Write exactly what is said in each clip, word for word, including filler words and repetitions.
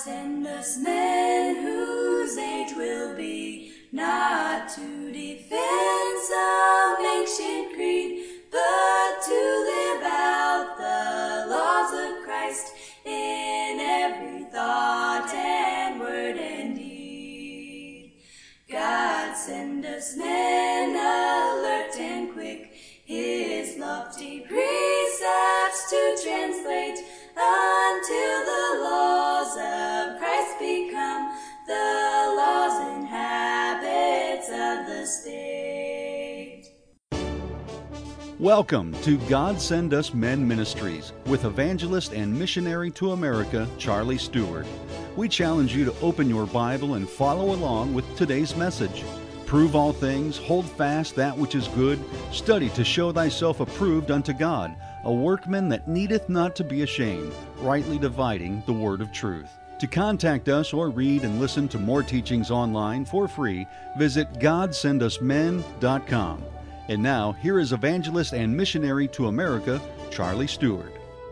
send us men whose age will be not to defend some ancient creed, but to live out the laws of Christ in every thought and word and deed. God send us men alert and quick, his lofty precepts to translate, until the laws of Christ become the laws and habits of the state. Welcome to God Send Us Men Ministries with evangelist and missionary to America, Charlie Stewart. We challenge you to open your Bible and follow along with today's message. Prove all things, hold fast that which is good, study to show thyself approved unto God, a workman that needeth not to be ashamed, rightly dividing the word of truth. To contact us or read and listen to more teachings online for free, visit god send us men dot com. And now, here is evangelist and missionary to America, Charlie Stewart.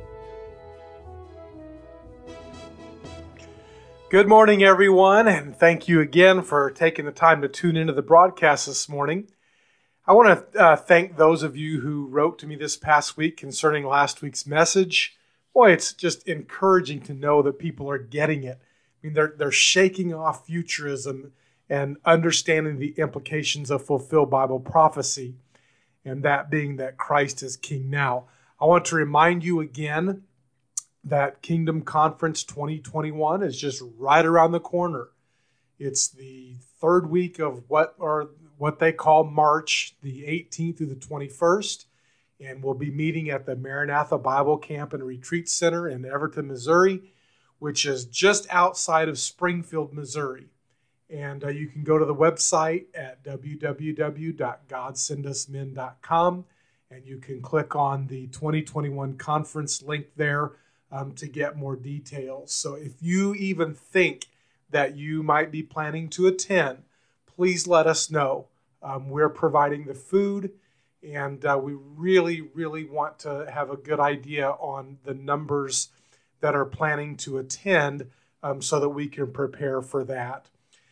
Good morning, everyone, and thank you again for taking the time to tune into the broadcast this morning. I want to uh, thank those of you who wrote to me this past week concerning last week's message. Boy, it's just encouraging to know that people are getting it. I mean, they're they're shaking off futurism and understanding the implications of fulfilled Bible prophecy, and that being that Christ is King now. I want to remind you again that Kingdom Conference twenty twenty-one is just right around the corner. It's the third week of what are what they call March, the eighteenth through the twenty-first, and we'll be meeting at the Maranatha Bible Camp and Retreat Center in Everton, Missouri, which is just outside of Springfield, Missouri. And uh, you can go to the website at w w w dot god send us men dot com, and you can click on the twenty twenty-one conference link there um, to get more details. So if you even think that you might be planning to attend, please let us know. Um, we're providing the food, and uh, we really, really want to have a good idea on the numbers that are planning to attend um, so that we can prepare for that.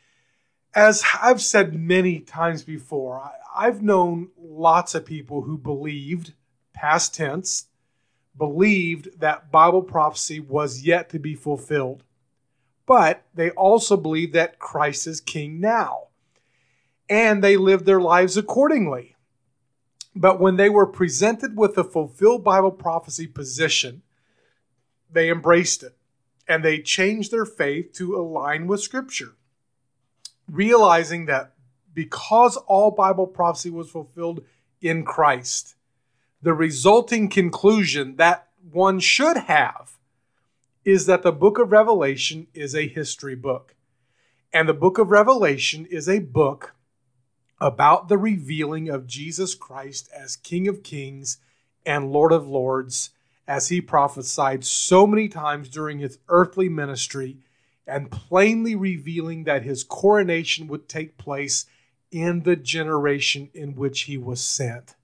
As I've said many times before, I, I've known lots of people who believed, past tense, believed that Bible prophecy was yet to be fulfilled. But they also believed that Christ is King now. And they lived their lives accordingly. But when they were presented with the fulfilled Bible prophecy position, they embraced it. And they changed their faith to align with Scripture, realizing that because all Bible prophecy was fulfilled in Christ, the resulting conclusion that one should have is that the book of Revelation is a history book. And the book of Revelation is a book about the revealing of Jesus Christ as King of Kings and Lord of Lords, as he prophesied so many times during his earthly ministry, and plainly revealing that his coronation would take place in the generation in which he was sent.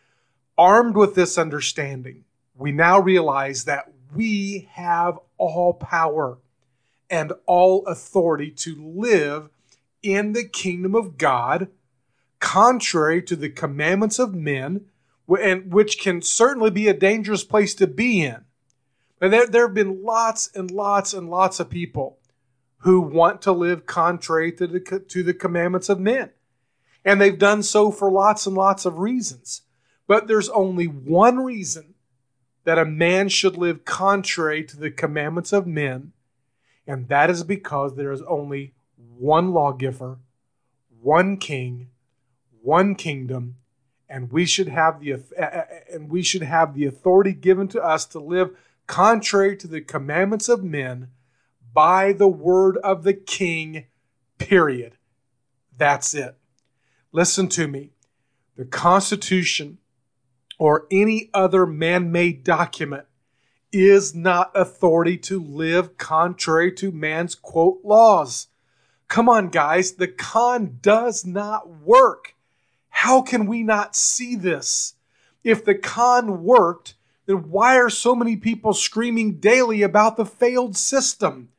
Armed with this understanding, we now realize that we have all power and all authority to live in the kingdom of God, contrary to the commandments of men, and which can certainly be a dangerous place to be in. And there, there have been lots and lots and lots of people who want to live contrary to the, to the commandments of men. And they've done so for lots and lots of reasons. But there's only one reason that a man should live contrary to the commandments of men, and that is because there is only one lawgiver, one king, one kingdom, and we should have the and we should have the authority given to us to live contrary to the commandments of men by the word of the king, period. That's it. Listen to me. The Constitution or any other man-made document is not authority to live contrary to man's, quote, laws. Come on, guys. The con does not work. How can we not see this? If the con worked, then why are so many people screaming daily about the failed system?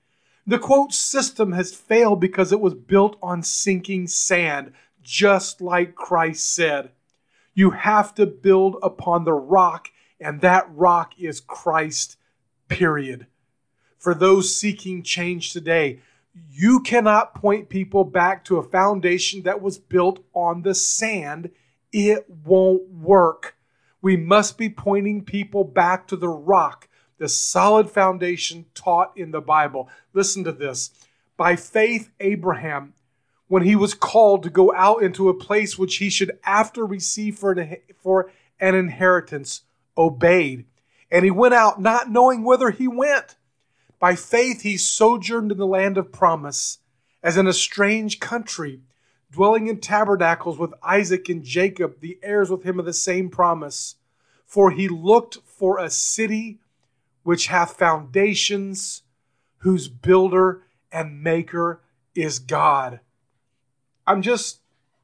The quote system has failed because it was built on sinking sand, just like Christ said. You have to build upon the rock, and that rock is Christ, period. For those seeking change today, you cannot point people back to a foundation that was built on the sand. It won't work. We must be pointing people back to the rock, the solid foundation taught in the Bible. Listen to this. By faith, Abraham, when he was called to go out into a place which he should after receive for an, for an inheritance, obeyed. And he went out not knowing whither he went. By faith, he sojourned in the land of promise, as in a strange country, dwelling in tabernacles with Isaac and Jacob, the heirs with him of the same promise. For he looked for a city which hath foundations, whose builder and maker is God. I'm just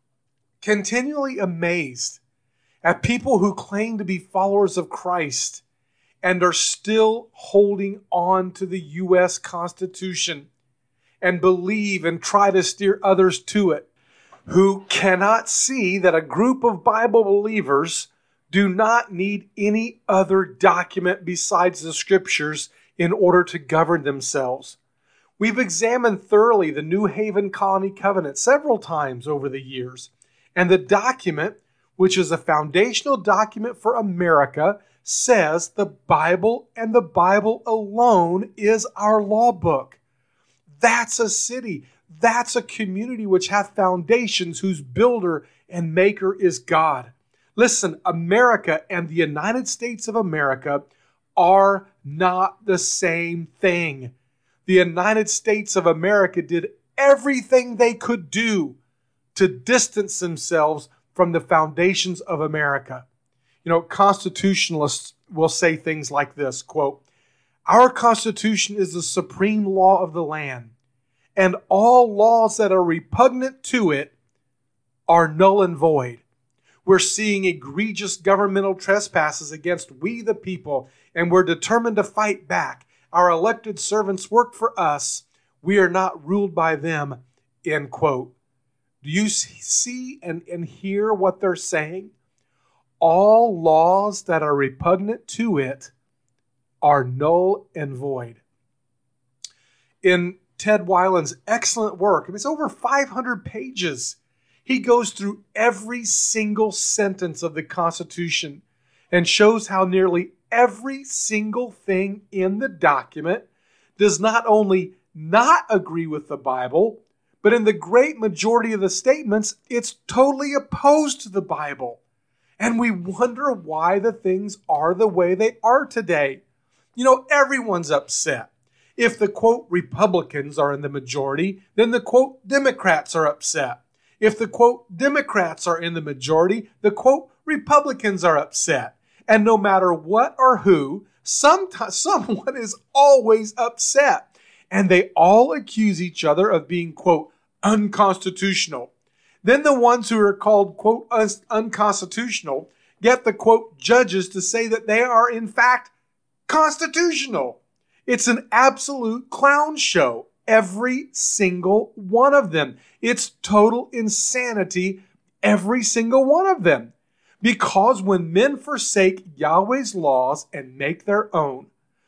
continually amazed at people who claim to be followers of Christ and are still holding on to the U S Constitution and believe and try to steer others to it, who cannot see that a group of Bible believers do not need any other document besides the Scriptures in order to govern themselves. We've examined thoroughly the New Haven Colony Covenant several times over the years, and the document, which is a foundational document for America, says the Bible and the Bible alone is our law book. That's a city. That's a community which hath foundations, whose builder and maker is God. Listen, America and the United States of America are not the same thing. The United States of America did everything they could do to distance themselves from the foundations of America. You know, constitutionalists will say things like this, quote, "Our Constitution is the supreme law of the land, and all laws that are repugnant to it are null and void. We're seeing egregious governmental trespasses against we the people, and we're determined to fight back. Our elected servants work for us. We are not ruled by them," end quote. Do you see and, and hear what they're saying? All laws that are repugnant to it are null and void. In Ted Weiland's excellent work, I mean, it's over five hundred pages. He goes through every single sentence of the Constitution and shows how nearly every single thing in the document does not only not agree with the Bible, but in the great majority of the statements, it's totally opposed to the Bible. And we wonder why the things are the way they are today. You know, everyone's upset. If the, quote, Republicans are in the majority, then the, quote, Democrats are upset. If the, quote, Democrats are in the majority, the, quote, Republicans are upset. And no matter what or who, sometime, someone is always upset. And they all accuse each other of being, quote, unconstitutional. Then the ones who are called, quote, un- unconstitutional get the, quote, judges to say that they are, in fact, constitutional. It's an absolute clown show. Every single one of them. It's total insanity, every single one of them. Because when men forsake Yahweh's laws and make their own,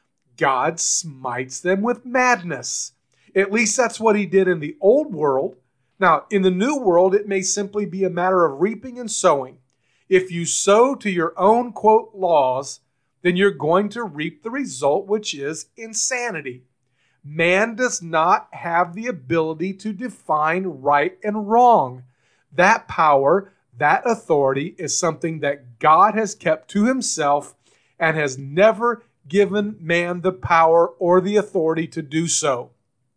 God smites them with madness. At least that's what he did in the old world. Now, in the new world, it may simply be a matter of reaping and sowing. If you sow to your own, quote, laws, then you're going to reap the result, which is insanity. Man does not have the ability to define right and wrong. That power, that authority is something that God has kept to himself and has never given man the power or the authority to do so.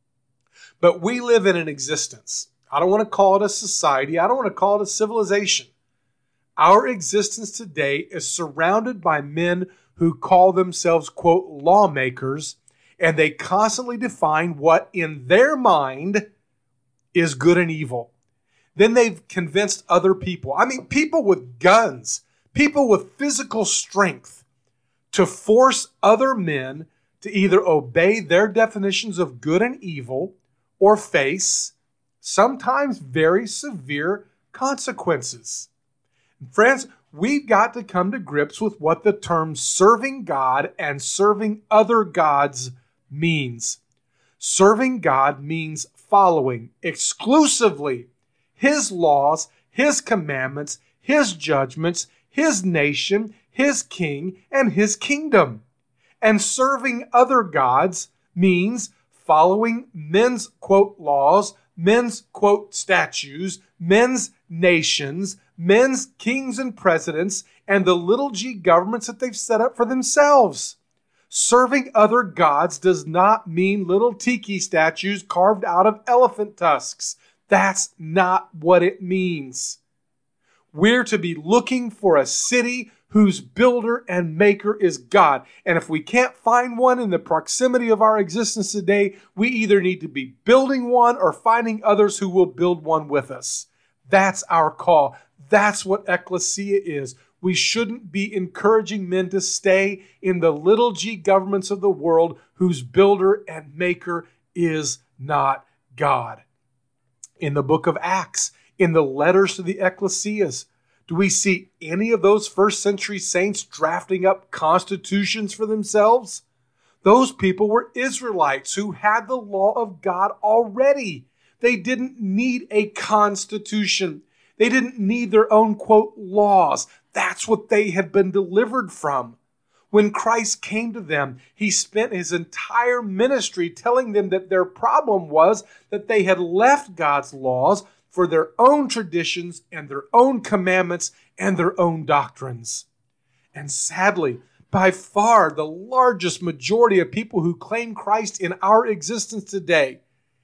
But we live in an existence. I don't want to call it a society. I don't want to call it a civilization. Our existence today is surrounded by men who call themselves, quote, lawmakers, and they constantly define what in their mind is good and evil. Then they've convinced other people, I mean, people with guns, people with physical strength, to force other men to either obey their definitions of good and evil or face sometimes very severe consequences. Friends, we've got to come to grips with what the term serving God and serving other gods means. Serving God means following exclusively His laws, His commandments, His judgments, His nation, His king, and His kingdom. And serving other gods means following men's, quote, laws, men's, quote, statutes, men's nations, men's kings and presidents, and the little g governments that they've set up for themselves. Serving other gods does not mean little tiki statues carved out of elephant tusks. That's not what it means. We're to be looking for a city whose builder and maker is God. And if we can't find one in the proximity of our existence today, we either need to be building one or finding others who will build one with us. That's our call. That's what ecclesia is. We shouldn't be encouraging men to stay in the little g governments of the world whose builder and maker is not God. In the book of Acts, in the letters to the ecclesias, do we see any of those first century saints drafting up constitutions for themselves? Those people were Israelites who had the law of God already. They didn't need a constitution. They didn't need their own, quote, laws. That's what they had been delivered from. When Christ came to them, He spent His entire ministry telling them that their problem was that they had left God's laws for their own traditions and their own commandments and their own doctrines. And sadly, by far the largest majority of people who claim Christ in our existence today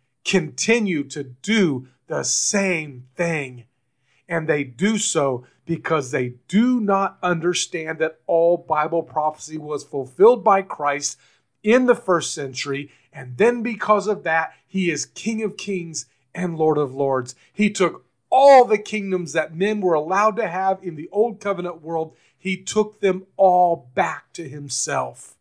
continue to do the same thing. And they do so because they do not understand that all Bible prophecy was fulfilled by Christ in the first century. And then because of that, He is King of Kings and Lord of Lords. He took all the kingdoms that men were allowed to have in the Old Covenant world. He took them all back to Himself.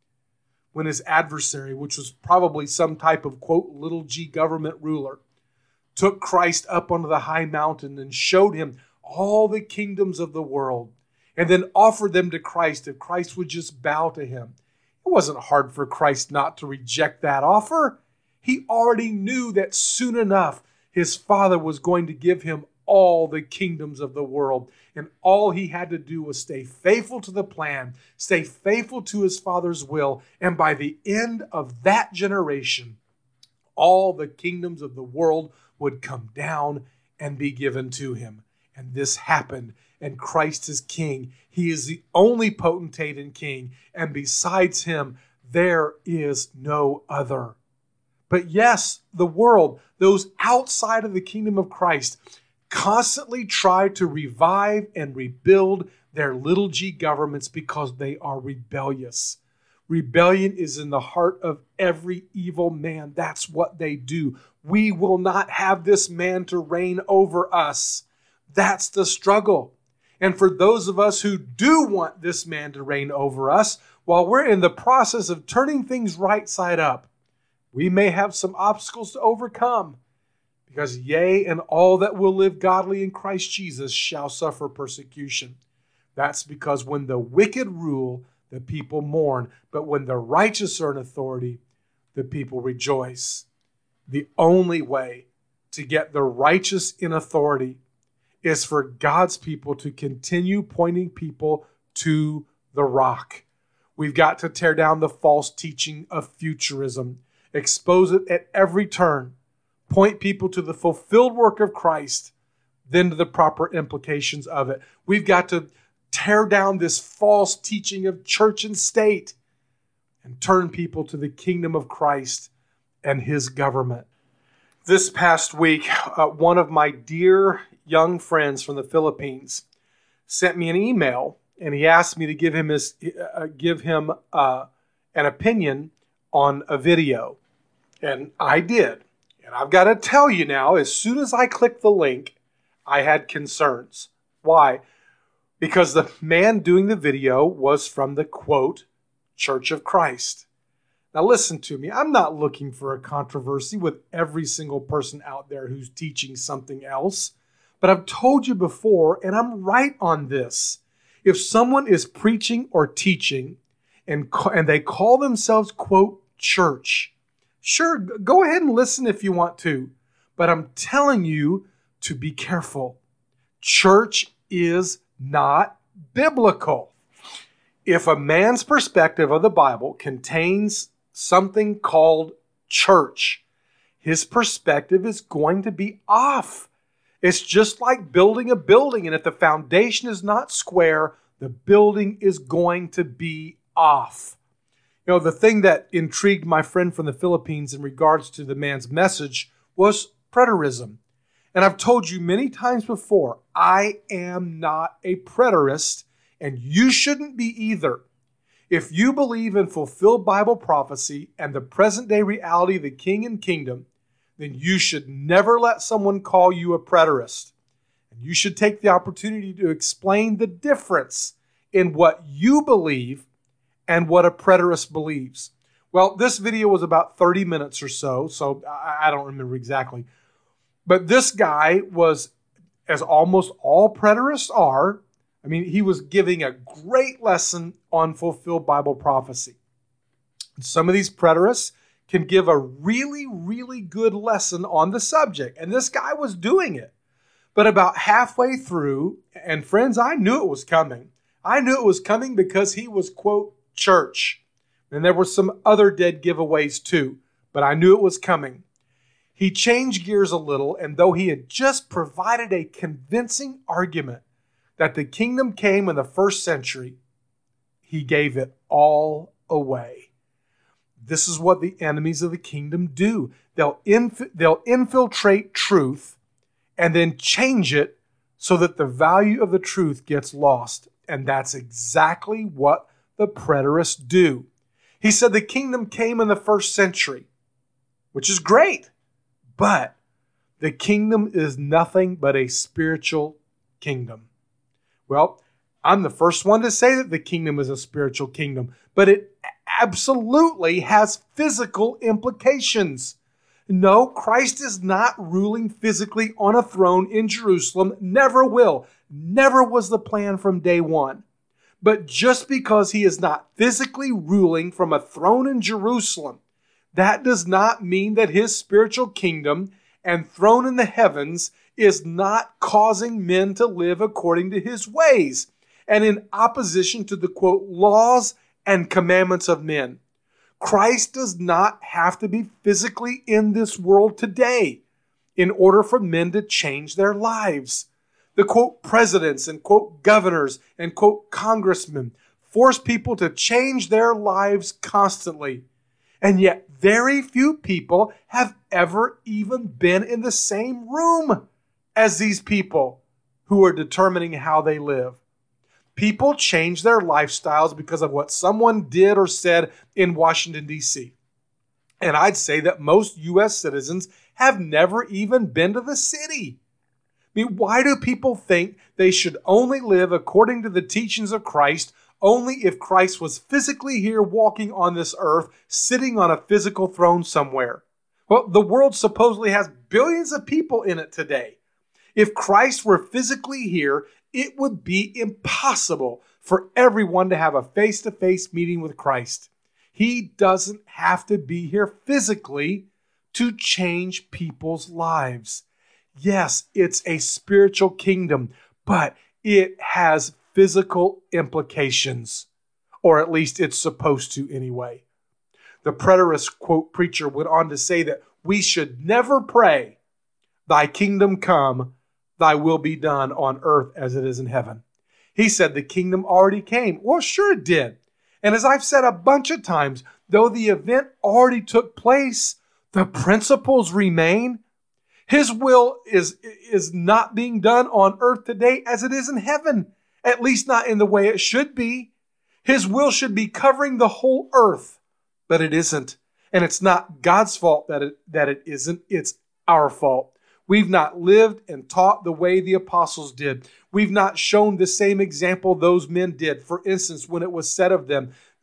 When His adversary, which was probably some type of, quote, little g government ruler, took Christ up onto the high mountain and showed Him all the kingdoms of the world, and then offered them to Christ if Christ would just bow to Him. It wasn't hard for Christ not to reject that offer. He already knew that soon enough His Father was going to give Him all the kingdoms of the world. And all He had to do was stay faithful to the plan, stay faithful to His Father's will. And by the end of that generation, all the kingdoms of the world would come down and be given to Him. And this happened. And Christ is King. He is the only potentate and King. And besides Him, there is no other. But yes, the world, those outside of the kingdom of Christ, constantly try to revive and rebuild their little g governments because they are rebellious. Rebellion is in the heart of every evil man. That's what they do. We will not have this man to reign over us. That's the struggle. And for those of us who do want this man to reign over us, while we're in the process of turning things right side up, we may have some obstacles to overcome, because yea, and all that will live godly in Christ Jesus shall suffer persecution. That's because when the wicked rule, the people mourn, but when the righteous are in authority, the people rejoice. The only way to get the righteous in authority is for God's people to continue pointing people to the rock. We've got to tear down the false teaching of futurism. Expose it at every turn. Point people to the fulfilled work of Christ, then to the proper implications of it. We've got to tear down this false teaching of church and state and turn people to the kingdom of Christ and His government. This past week, uh, one of my dear young friends from the Philippines sent me an email, and he asked me to give him his uh, give him uh, an opinion on a video. And I did. And I've got to tell you now, as soon as I clicked the link, I had concerns. Why? Because the man doing the video was from the, quote, Church of Christ. Now listen to me. I'm not looking for a controversy with every single person out there who's teaching something else. But I've told you before, and I'm right on this. If someone is preaching or teaching and, and they call themselves, quote, church, sure, go ahead and listen if you want to. But I'm telling you to be careful. Church is not biblical. If a man's perspective of the Bible contains something called church, his perspective is going to be off. It's just like building a building, and if the foundation is not square, the building is going to be off. You know, the thing that intrigued my friend from the Philippines in regards to the man's message was preterism. And I've told you many times before, I am not a preterist, and you shouldn't be either. If you believe in fulfilled Bible prophecy and the present-day reality of the King and kingdom, then you should never let someone call you a preterist. And you should take the opportunity to explain the difference in what you believe and what a preterist believes. Well, this video was about thirty minutes or so, so I don't remember exactly. But this guy was, as almost all preterists are, I mean, he was giving a great lesson on fulfilled Bible prophecy. Some of these preterists can give a really, really good lesson on the subject, and this guy was doing it. But about halfway through, and friends, I knew it was coming. I knew it was coming because he was, quote, church. And there were some other dead giveaways too, but I knew it was coming. He changed gears a little, and though he had just provided a convincing argument that the kingdom came in the first century, he gave it all away. This is what the enemies of the kingdom do. They'll, inf- they'll infiltrate truth and then change it so that the value of the truth gets lost. And that's exactly what the preterists do. He said the kingdom came in the first century, which is great, but the kingdom is nothing but a spiritual kingdom. Well, I'm the first one to say that the kingdom is a spiritual kingdom, but it absolutely has physical implications. No, Christ is not ruling physically on a throne in Jerusalem, never will, never was the plan from day one. But just because he is not physically ruling from a throne in Jerusalem, that does not mean that his spiritual kingdom and throne in the heavens is not causing men to live according to his ways and in opposition to the, quote, laws and commandments of men. Christ does not have to be physically in this world today in order for men to change their lives. The, quote, presidents and, quote, governors and, quote, congressmen force people to change their lives constantly. And yet very few people have ever even been in the same room as these people who are determining how they live. People change their lifestyles because of what someone did or said in Washington, D C. And I'd say that most U S citizens have never even been to the city. I mean, why do people think they should only live according to the teachings of Christ only if Christ was physically here walking on this earth, sitting on a physical throne somewhere? Well, the world supposedly has billions of people in it today. If Christ were physically here, it would be impossible for everyone to have a face-to-face meeting with Christ. He doesn't have to be here physically to change people's lives. Yes, it's a spiritual kingdom, but it has physical implications, or at least it's supposed to anyway. The preterist, quote, preacher went on to say that we should never pray, "Thy kingdom come, thy will be done on earth as it is in heaven." He said the kingdom already came. Well, sure it did. And as I've said a bunch of times, though the event already took place, the principles remain. His will is, is not being done on earth today as it is in heaven, at least not in the way it should be. His will should be covering the whole earth, but it isn't. And it's not God's fault that it, that it isn't. It's our fault. We've not lived and taught the way the apostles did. We've not shown the same example those men did. For instance, when it was said of them,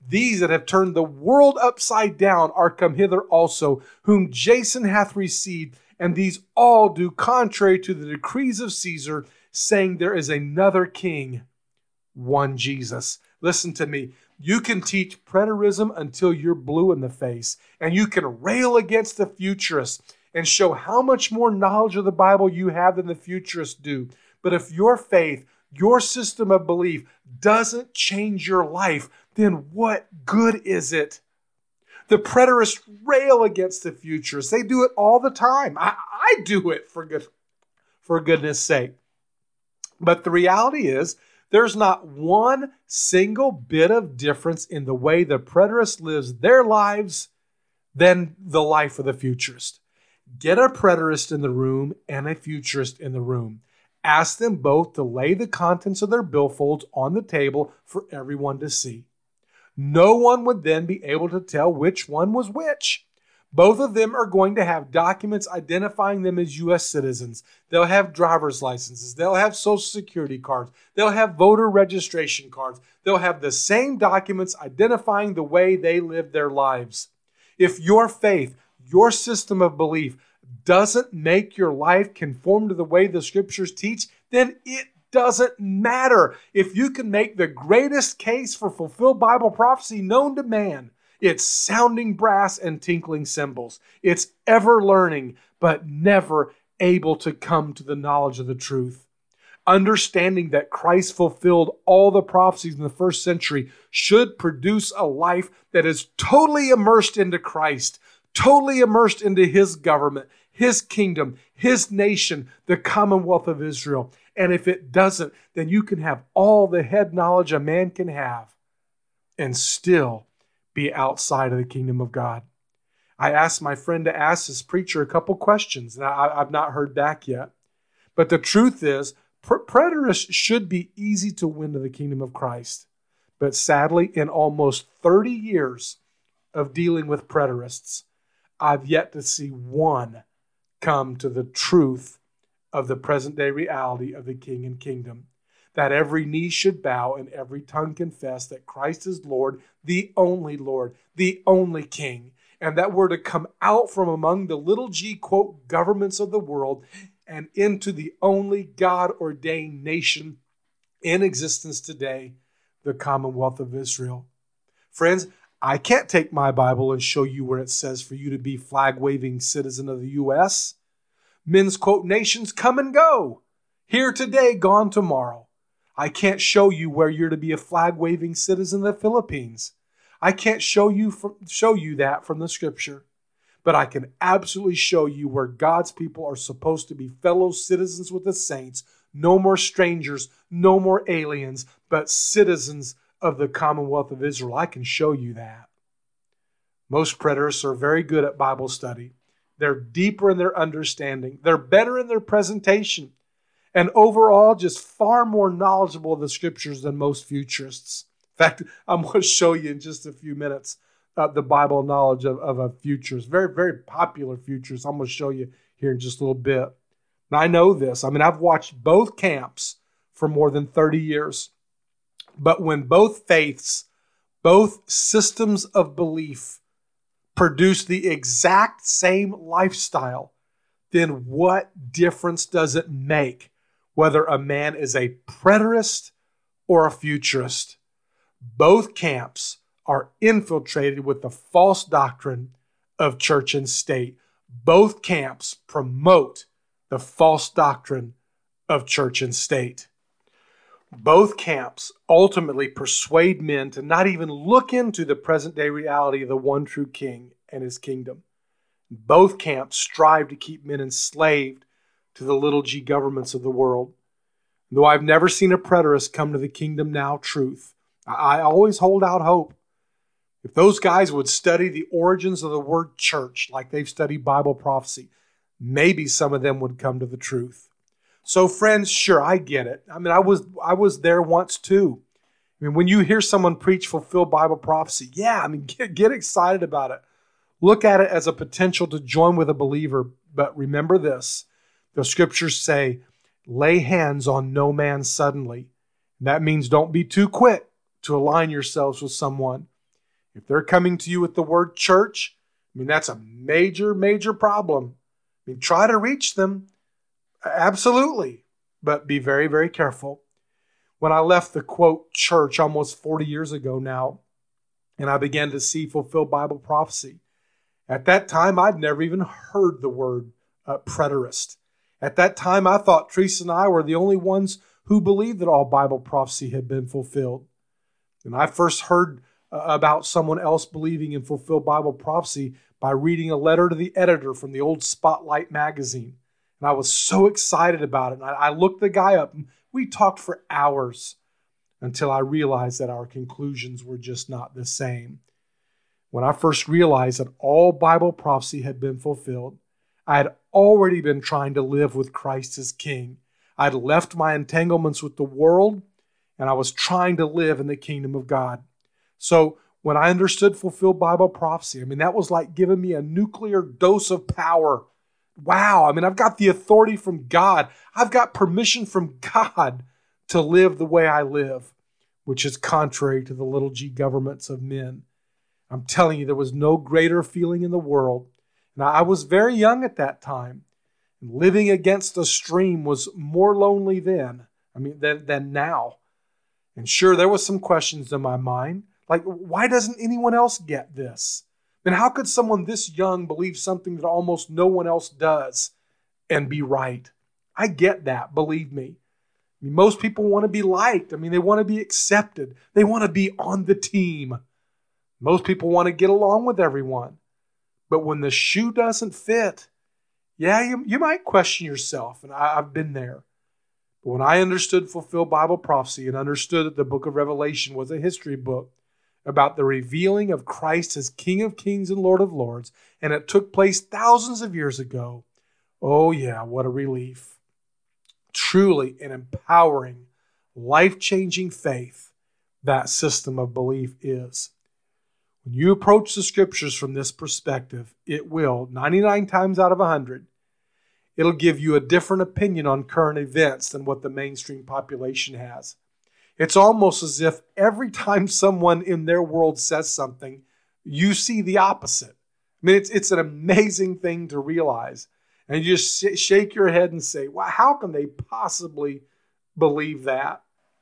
These that have turned the world upside down are come hither also, whom Jason hath received, and these all do contrary to the decrees of Caesar, saying there is another king, one Jesus. Listen to me. You can teach preterism until you're blue in the face, and you can rail against the futurists and show how much more knowledge of the Bible you have than the futurists do. But if your faith, your system of belief doesn't change your life, then what good is it? The preterists rail against the futurists. They do it all the time. I, I do it, for good, for goodness sake. But the reality is, there's not one single bit of difference in the way the preterist lives their lives than the life of the futurist. Get a preterist in the room and a futurist in the room. Ask them both to lay the contents of their billfolds on the table for everyone to see. No one would then be able to tell which one was which. Both of them are going to have documents identifying them as U S citizens. They'll have driver's licenses. They'll have social security cards. They'll have voter registration cards. They'll have the same documents identifying the way they live their lives. If your faith, your system of belief doesn't make your life conform to the way the scriptures teach, then it doesn't matter. If you can make the greatest case for fulfilled Bible prophecy known to man, it's sounding brass and tinkling cymbals. It's ever learning, but never able to come to the knowledge of the truth. Understanding that Christ fulfilled all the prophecies in the first century should produce a life that is totally immersed into Christ, totally immersed into His government, His kingdom, His nation, the Commonwealth of Israel. And if it doesn't, then you can have all the head knowledge a man can have and still be outside of the kingdom of God. I asked my friend to ask this preacher a couple questions, and I, I've not heard back yet. But the truth is, pre- preterists should be easy to win to the kingdom of Christ. But sadly, in almost thirty years of dealing with preterists, I've yet to see one come to the truth of the present-day reality of the King and kingdom. That every knee should bow and every tongue confess that Christ is Lord, the only Lord, the only King, and that we're to come out from among the little g, quote, governments of the world and into the only God-ordained nation in existence today, the Commonwealth of Israel. Friends, I can't take my Bible and show you where it says for you to be flag-waving citizen of the U S. Men's, quote, nations come and go. Here today, gone tomorrow. I can't show you where you're to be a flag-waving citizen of the Philippines. I can't show you from, show you that from the scripture. But I can absolutely show you where God's people are supposed to be fellow citizens with the saints. No more strangers, no more aliens, but citizens of the Commonwealth of Israel. I can show you that. Most preterists are very good at Bible study. They're deeper in their understanding. They're better in their presentation. And overall, just far more knowledgeable of the scriptures than most futurists. In fact, I'm going to show you in just a few minutes uh, the Bible knowledge of, of a futurist. Very, very popular futurist. I'm going to show you here in just a little bit. Now, I know this. I mean, I've watched both camps for more than thirty years. But when both faiths, both systems of belief produce the exact same lifestyle, then what difference does it make whether a man is a preterist or a futurist? Both camps are infiltrated with the false doctrine of church and state. Both camps promote the false doctrine of church and state. Both camps ultimately persuade men to not even look into the present-day reality of the one true King and His kingdom. Both camps strive to keep men enslaved to the little g governments of the world. Though I've never seen a preterist come to the kingdom now truth, I always hold out hope. If those guys would study the origins of the word church like they've studied Bible prophecy, maybe some of them would come to the truth. So friends, sure, I get it. I mean, I was I was there once too. I mean, when you hear someone preach fulfilled Bible prophecy, yeah, I mean, get, get excited about it. Look at it as a potential to join with a believer. But remember this, the scriptures say, lay hands on no man suddenly. And that means don't be too quick to align yourselves with someone. If they're coming to you with the word church, I mean, that's a major, major problem. I mean, try to reach them. Absolutely. But be very, very careful. When I left the, quote, church almost forty years ago now, and I began to see fulfilled Bible prophecy, at that time, I'd never even heard the word uh, preterist. At that time, I thought Teresa and I were the only ones who believed that all Bible prophecy had been fulfilled. And I first heard uh, about someone else believing in fulfilled Bible prophecy by reading a letter to the editor from the old Spotlight magazine. And I was so excited about it. And I, I looked the guy up, and we talked for hours until I realized that our conclusions were just not the same. When I first realized that all Bible prophecy had been fulfilled, I had already been trying to live with Christ as King. I had left my entanglements with the world, and I was trying to live in the kingdom of God. So when I understood fulfilled Bible prophecy, I mean, that was like giving me a nuclear dose of power. Wow, I mean, I've got the authority from God. I've got permission from God to live the way I live, which is contrary to the little g governments of men. I'm telling you, there was no greater feeling in the world. Now, I was very young at that time. And living against a stream was more lonely then, I mean, than, than now. And sure, there was some questions in my mind. Like, why doesn't anyone else get this? And how could someone this young believe something that almost no one else does and be right? I get that, believe me. I mean, most people want to be liked. I mean, they want to be accepted. They want to be on the team. Most people want to get along with everyone. But when the shoe doesn't fit, yeah, you, you might question yourself, and I, I've been there. But when I understood fulfilled Bible prophecy and understood that the book of Revelation was a history book about the revealing of Christ as King of Kings and Lord of Lords, and it took place thousands of years ago, oh yeah, what a relief. Truly an empowering, life-changing faith that system of belief is. When you approach the scriptures from this perspective, it will, ninety-nine times out of one hundred, it'll give you a different opinion on current events than what the mainstream population has. It's almost as if every time someone in their world says something, you see the opposite. I mean, it's, it's an amazing thing to realize. And you just sh- shake your head and say, well, how can they possibly believe that?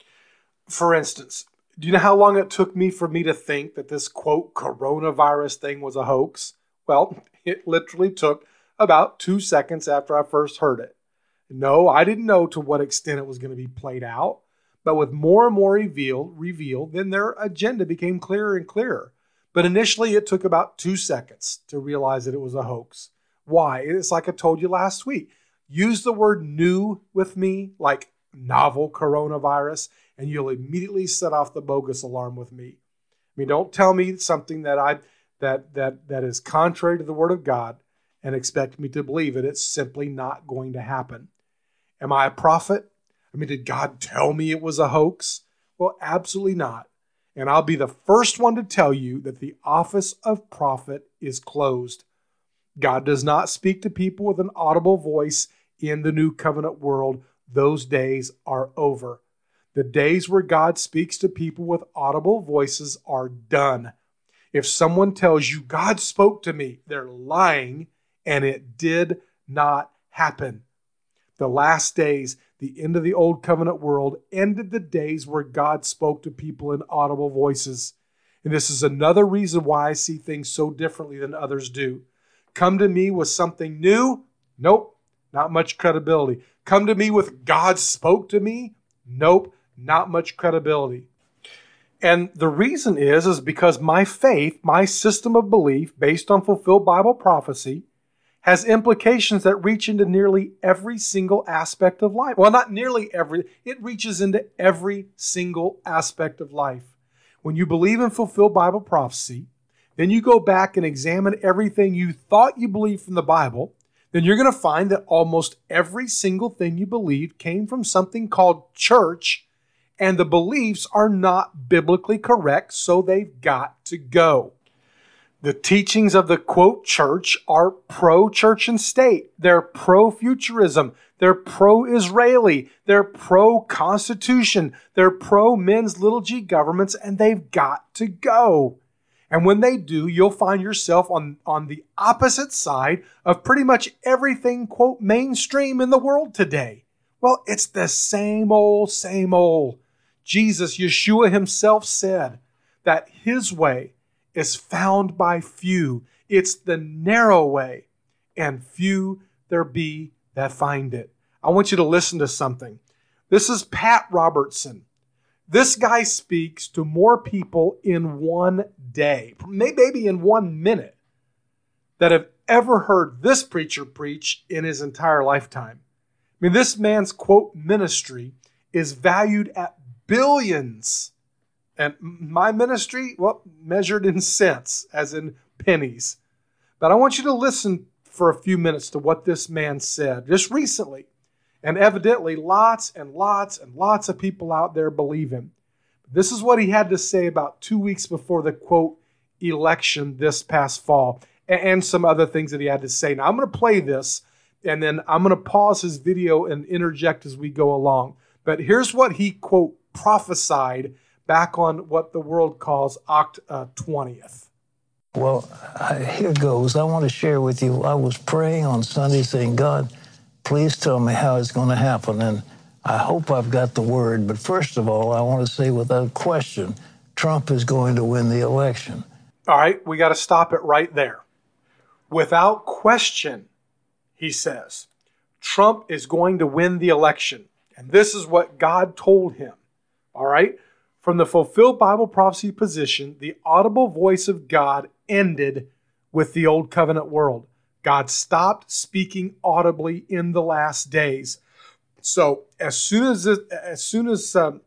For instance, do you know how long it took me for me to think that this, quote, coronavirus thing was a hoax? Well, it literally took about two seconds after I first heard it. No, I didn't know to what extent it was going to be played out. But with more and more revealed, revealed, then their agenda became clearer and clearer. But initially, it took about two seconds to realize that it was a hoax. Why? It's like I told you last week. Use the word new with me, like novel coronavirus, and you'll immediately set off the bogus alarm with me. I mean, don't tell me something that I that that that is contrary to the Word of God and expect me to believe it. It's simply not going to happen. Am I a prophet? I mean, did God tell me it was a hoax? Well, absolutely not. And I'll be the first one to tell you that the office of prophet is closed. God does not speak to people with an audible voice in the new covenant world. Those days are over. The days where God speaks to people with audible voices are done. If someone tells you God spoke to me, they're lying, and it did not happen. The last days, the end of the old covenant world, ended the days where God spoke to people in audible voices. And this is another reason why I see things so differently than others do. Come to me with something new? Nope, not much credibility. Come to me with God spoke to me? Nope, not much credibility. And the reason is, is because my faith, my system of belief based on fulfilled Bible prophecy, has implications that reach into nearly every single aspect of life. Well, not nearly every, it reaches into every single aspect of life. When you believe in fulfilled Bible prophecy, then you go back and examine everything you thought you believed from the Bible, then you're going to find that almost every single thing you believed came from something called church, and the beliefs are not biblically correct, so they've got to go. The teachings of the, quote, church are pro-church and state. They're pro-futurism. They're pro-Israeli. They're pro-constitution. They're pro-men's little g governments, and they've got to go. And when they do, you'll find yourself on, on the opposite side of pretty much everything, quote, mainstream in the world today. Well, it's the same old, same old. Jesus, Yeshua himself said that his way is found by few. It's the narrow way, and few there be that find it. I want you to listen to something. This is Pat Robertson. This guy speaks to more people in one day, maybe in one minute, that have ever heard this preacher preach in his entire lifetime. I mean, this man's, quote, ministry is valued at billions. And my ministry, well, measured in cents, as in pennies. But I want you to listen for a few minutes to what this man said just recently. And evidently, lots and lots and lots of people out there believe him. This is what he had to say about two weeks before the, quote, election this past fall, and some other things that he had to say. Now, I'm going to play this, and then I'm going to pause his video and interject as we go along. But here's what he, quote, prophesied back on what the world calls October twentieth. Well, I, here goes. I want to share with you. I was praying on Sunday saying, God, please tell me how it's going to happen. And I hope I've got the word. But first of all, I want to say without question, Trump is going to win the election. All right, we got to stop it right there. Without question, he says, Trump is going to win the election. And this is what God told him. All right? From the fulfilled Bible prophecy position, the audible voice of God ended with the Old Covenant world. God stopped speaking audibly in the last days. So as soon as it, as soon as um,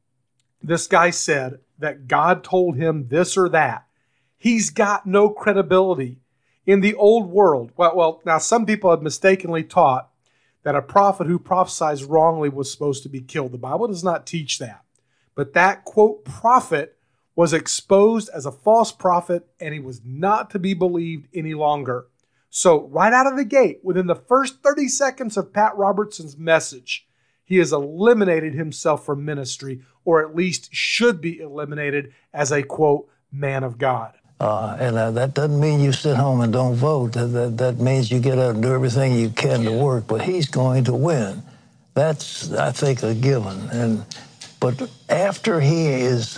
this guy said that God told him this or that, he's got no credibility in the old world. Well, well, now some people have mistakenly taught that a prophet who prophesies wrongly was supposed to be killed. The Bible does not teach that. But that, quote, prophet was exposed as a false prophet, and he was not to be believed any longer. So right out of the gate, within the first thirty seconds of Pat Robertson's message, he has eliminated himself from ministry, or at least should be eliminated as a, quote, man of God. Uh, and uh, that doesn't mean you sit home and don't vote. That, that, that means you get out and do everything you can to work. But he's going to win. That's, I think, a given. And But after he is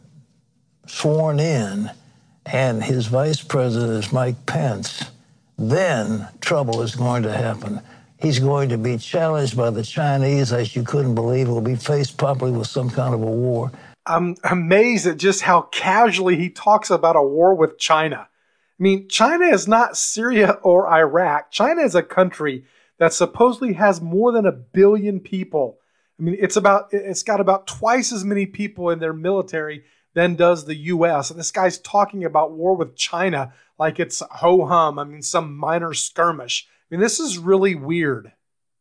sworn in and his vice president is Mike Pence, then trouble is going to happen. He's going to be challenged by the Chinese, as you couldn't believe. He'll be faced probably with some kind of a war. I'm amazed at just how casually he talks about a war with China. I mean, China is not Syria or Iraq. China is a country that supposedly has more than a billion people. I mean, it's about it's got about twice as many people in their military than does the U S. And this guy's talking about war with China like it's ho-hum. I mean, some minor skirmish. I mean, this is really weird.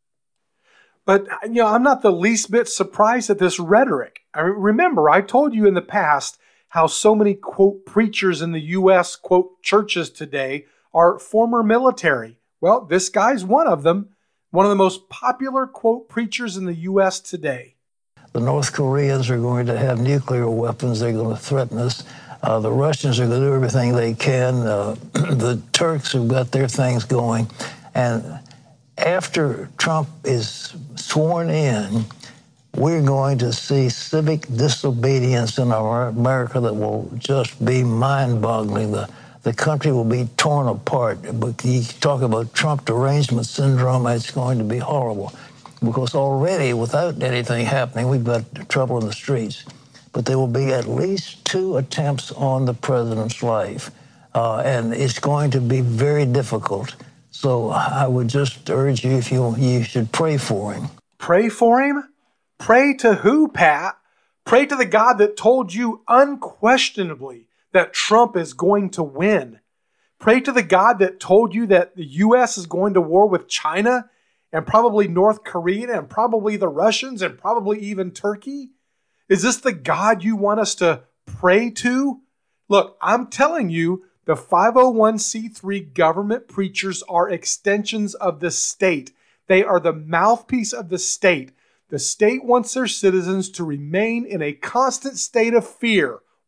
But, you know, I'm not the least bit surprised at this rhetoric. I mean, remember, I told you in the past how so many, quote, preachers in the U S, quote, churches today are former military. Well, this guy's one of them. One of the most popular, quote, preachers in the U S today. The North Koreans are going to have nuclear weapons. They're going to threaten us. Uh, the Russians are going to do everything they can. Uh, the Turks have got their things going. And after Trump is sworn in, we're going to see civic disobedience in our America that will just be mind-boggling. The The country will be torn apart. But you talk about Trump derangement syndrome, it's going to be horrible. Because already, without anything happening, we've got trouble in the streets. But there will be at least two attempts on the president's life. Uh, and it's going to be very difficult. So I would just urge you, if you, you should pray for him. Pray for him? Pray to who, Pat? Pray to the God that told you unquestionably that Trump is going to win. Pray to the God that told you that the U S is going to war with China and probably North Korea and probably the Russians and probably even Turkey. Is this the God you want us to pray to? Look, I'm telling you, the five oh one c three government preachers are extensions of the state. They are the mouthpiece of the state. The state wants their citizens to remain in a constant state of fear.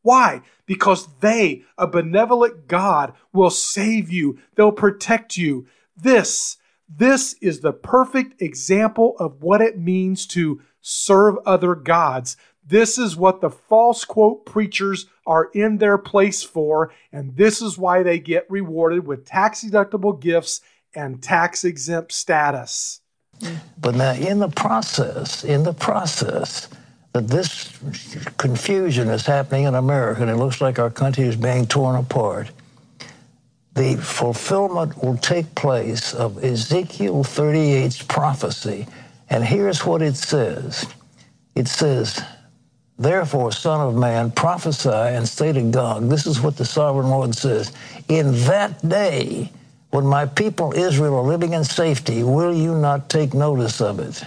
Why? Because they, a benevolent God, will save you. They'll protect you. This, this is the perfect example of what it means to serve other gods. This is what the false quote preachers are in their place for, and this is why they get rewarded with tax-deductible gifts and tax-exempt status. But now in the process, in the process, that this confusion is happening in America, and it looks like our country is being torn apart, the fulfillment will take place of Ezekiel thirty-eight's prophecy. And here's what it says. It says, therefore, Son of Man, prophesy and say to Gog, this is what the sovereign Lord says, in that day, when my people Israel are living in safety, will you not take notice of it?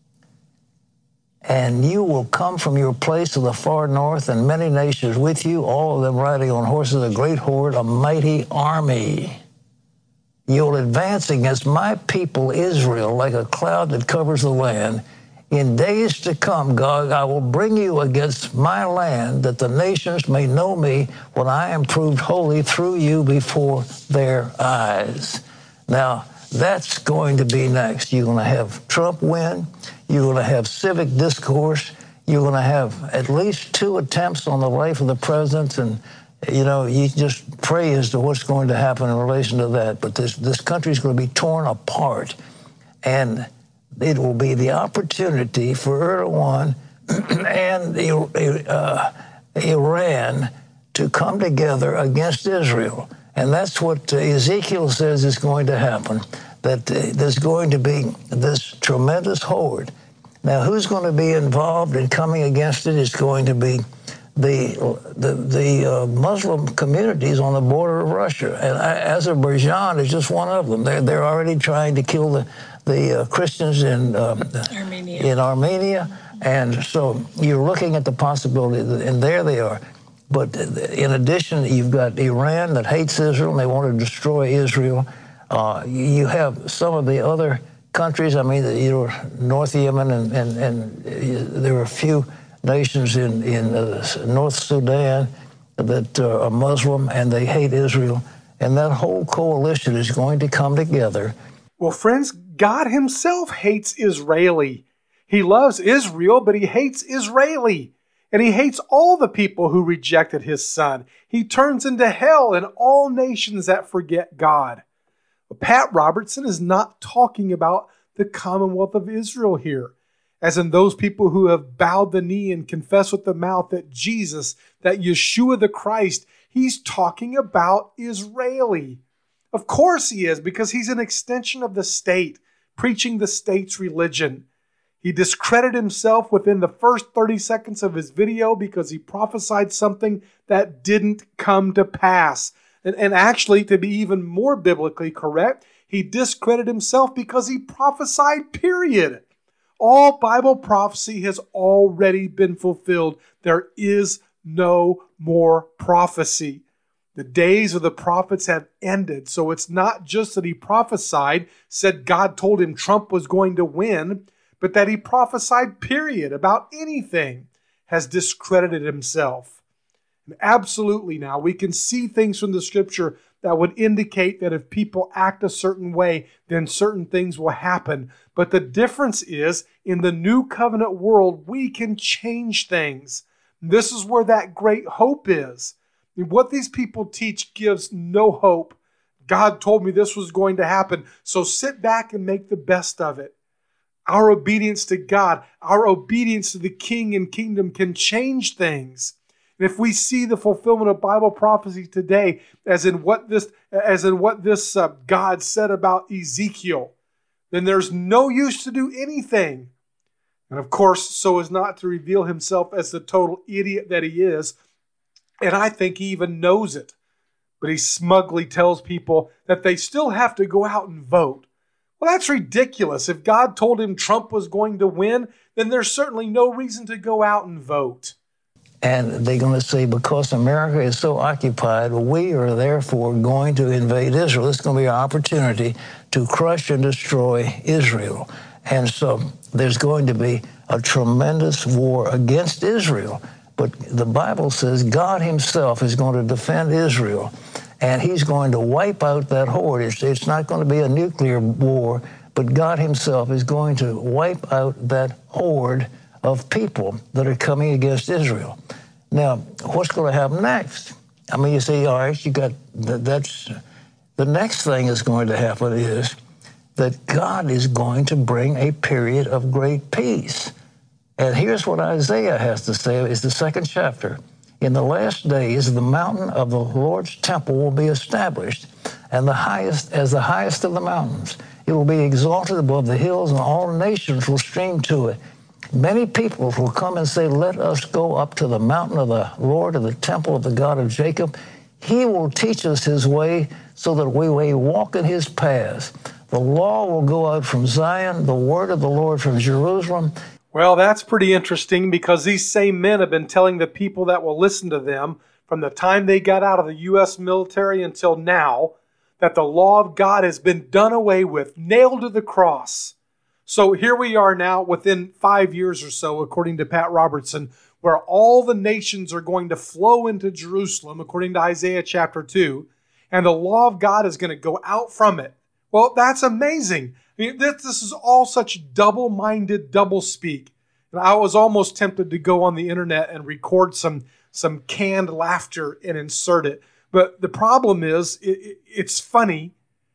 And you will come from your place to the far north, and many nations with you, all of them riding on horses, a great horde, a mighty army. You'll advance against my people Israel like a cloud that covers the land. In days to come, Gog, I will bring you against my land, that the nations may know me when I am proved holy through you before their eyes. Now, that's going to be next. You're going to have Trump win. You're going to have civic discourse. You're going to have at least two attempts on the life of the president, and you know, you just pray as to what's going to happen in relation to that. But this this country is going to be torn apart, and it will be the opportunity for Erdogan and uh, Iran to come together against Israel. And that's what Ezekiel says is going to happen, that uh, there's going to be this tremendous horde. Now, who's going to be involved in coming against it is going to be the the, the uh, Muslim communities on the border of Russia. And Azerbaijan is just one of them. They're, they're already trying to kill the, the uh, Christians in, um, Armenia. in Armenia. And so you're looking at the possibility, that, and there they are. But in addition, you've got Iran that hates Israel, and they want to destroy Israel. Uh, you have some of the other countries, I mean, you know, North Yemen, and, and, and there are a few nations in, in uh, North Sudan that uh, are Muslim, and they hate Israel. And that whole coalition is going to come together. Well, friends, God himself hates Israeli. He loves Israel, but he hates Israeli. And he hates all the people who rejected his son. He turns into hell in all nations that forget God. But Pat Robertson is not talking about the Commonwealth of Israel here, as in those people who have bowed the knee and confessed with the mouth that Jesus, that Yeshua the Christ, he's talking about Israeli. Of course he is, because he's an extension of the state, preaching the state's religion. He discredited himself within the first thirty seconds of his video because he prophesied something that didn't come to pass. And, and actually, to be even more biblically correct, he discredited himself because he prophesied, period. All Bible prophecy has already been fulfilled. There is no more prophecy. The days of the prophets have ended. So it's not just that he prophesied, said God told him Trump was going to win, but that he prophesied, period, about anything, has discredited himself. And absolutely now, we can see things from the scripture that would indicate that if people act a certain way, then certain things will happen. But the difference is, in the new covenant world, we can change things. This is where that great hope is. And what these people teach gives no hope. God told me this was going to happen, so sit back and make the best of it. Our obedience to God, our obedience to the King and kingdom can change things. And if we see the fulfillment of Bible prophecy today, as in what this, as in what this uh, God said about Ezekiel, then there's no use to do anything. And of course, so as not to reveal himself as the total idiot that he is. And I think he even knows it. But he smugly tells people that they still have to go out and vote. Well, that's ridiculous. If God told him Trump was going to win, then there's certainly no reason to go out and vote. And they're going to say, because America is so occupied, we are therefore going to invade Israel. This is going to be an opportunity to crush and destroy Israel. And so there's going to be a tremendous war against Israel. But the Bible says God himself is going to defend Israel, and he's going to wipe out that horde. It's, it's not going to be a nuclear war, but God himself is going to wipe out that horde of people that are coming against Israel. Now, what's going to happen next? I mean, you say, all right, you got, that, that's, the next thing that's going to happen is that God is going to bring a period of great peace. And here's what Isaiah has to say, it's the second chapter. In the last days, the mountain of the Lord's temple will be established, and the highest as the highest of the mountains. It will be exalted above the hills, and all nations will stream to it. Many people will come and say, let us go up to the mountain of the Lord, of the temple of the God of Jacob. He will teach us his way so that we may walk in his paths. The law will go out from Zion, the word of the Lord from Jerusalem. Well, that's pretty interesting, because these same men have been telling the people that will listen to them from the time they got out of the U S military until now that the law of God has been done away with, nailed to the cross. So here we are now within five years or so, according to Pat Robertson, where all the nations are going to flow into Jerusalem, according to Isaiah chapter two, and the law of God is going to go out from it. Well, that's amazing. I mean, this, this is all such double-minded doublespeak. And I was almost tempted to go on the internet and record some, some canned laughter and insert it. But the problem is, it, it, it's funny,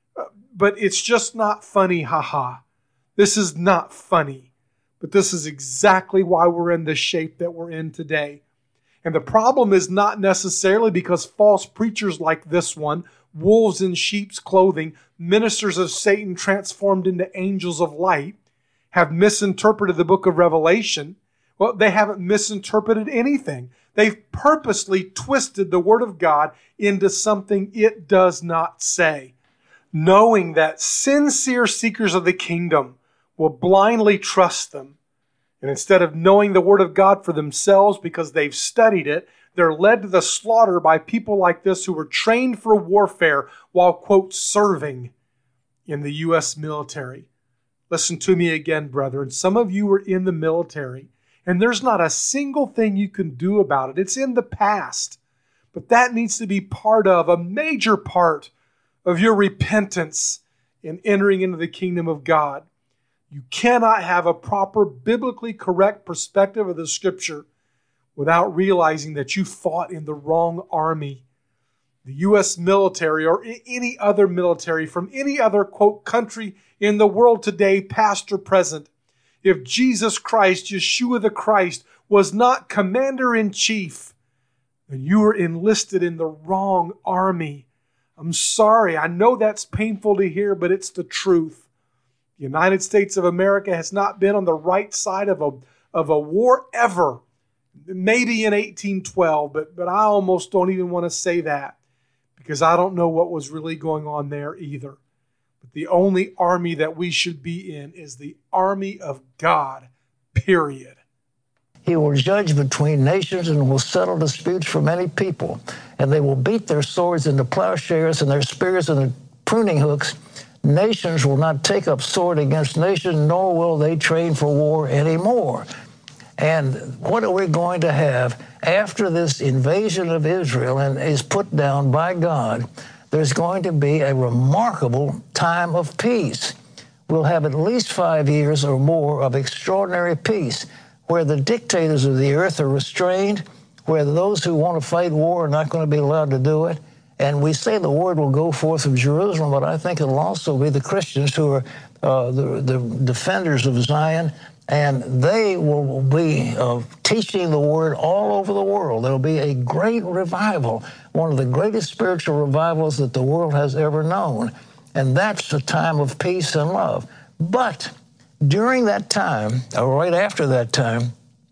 but it's just not funny, haha. This is not funny, but this is exactly why we're in the shape that we're in today. And the problem is not necessarily because false preachers like this one, wolves in sheep's clothing, ministers of Satan transformed into angels of light, have misinterpreted the book of Revelation. Well, they haven't misinterpreted anything. They've purposely twisted the word of God into something it does not say, knowing that sincere seekers of the kingdom will blindly trust them. And instead of knowing the word of God for themselves because they've studied it, they're led to the slaughter by people like this who were trained for warfare while, quote, serving in the U S military. Listen to me again, brethren. Some of you are in the military, and there's not a single thing you can do about it. It's in the past. But that needs to be part of, a major part of your repentance in entering into the kingdom of God. You cannot have a proper, biblically correct perspective of the Scripture without realizing that you fought in the wrong army. The U S military or any other military from any other, quote, country in the world today, past or present. If Jesus Christ, Yeshua the Christ, was not commander-in-chief, then you were enlisted in the wrong army. I'm sorry. I know that's painful to hear, but it's the truth. The United States of America has not been on the right side of a, of a war ever. Maybe in eighteen twelve, but, but I almost don't even want to say that because I don't know what was really going on there either. But the only army that we should be in is the army of God, period. He will judge between nations and will settle disputes for many people. And they will beat their swords into plowshares and their spears into pruning hooks. Nations will not take up sword against nation, nor will they train for war anymore. And what are we going to have after this invasion of Israel and is put down by God? There's going to be a remarkable time of peace. We'll have at least five years or more of extraordinary peace, where the dictators of the earth are restrained, where those who want to fight war are not going to be allowed to do it. And we say the word will go forth from Jerusalem, but I think it'll also be the Christians who are uh, the, the defenders of Zion, and they will be uh, teaching the word all over the world. There'll be a great revival, one of the greatest spiritual revivals that the world has ever known. And that's a time of peace and love. But during that time, or right after that time,